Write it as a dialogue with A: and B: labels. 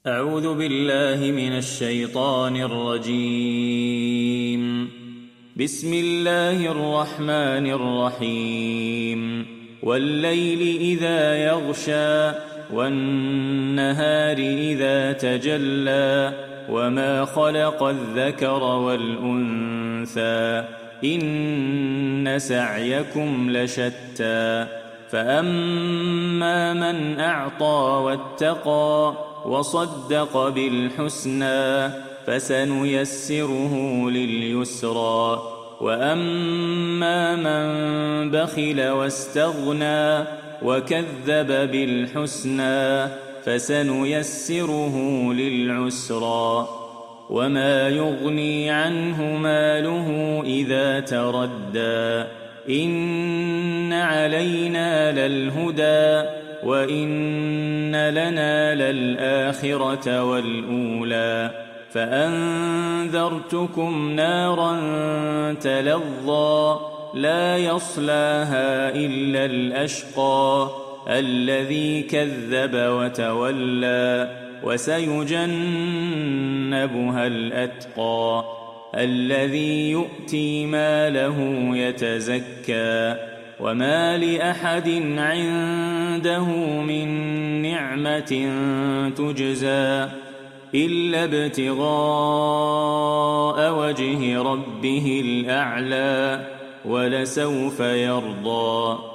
A: أعوذ بالله من الشيطان الرجيم. بسم الله الرحمن الرحيم. والليل إذا يغشى والنهار إذا تجلى وما خلق الذكر والأنثى إن سعيكم لشتى فأما من أعطى واتقى وصدق بالحسنى فسنيسره لليسرى وأما من بخل واستغنى وكذب بالحسنى فسنيسره للعسرى وما يغني عنه ماله إذا تردى إن علينا للهدى وإن لنا للآخرة والأولى فأنذرتكم نارا تلظى لا يصلاها إلا الأشقى الذي كذب وتولى وسيجنبها الأتقى الذي يؤتي ماله يتزكى وما لأحد عنده من نعمة تجزى إلا ابتغاء وجه ربه الأعلى ولسوف يرضى.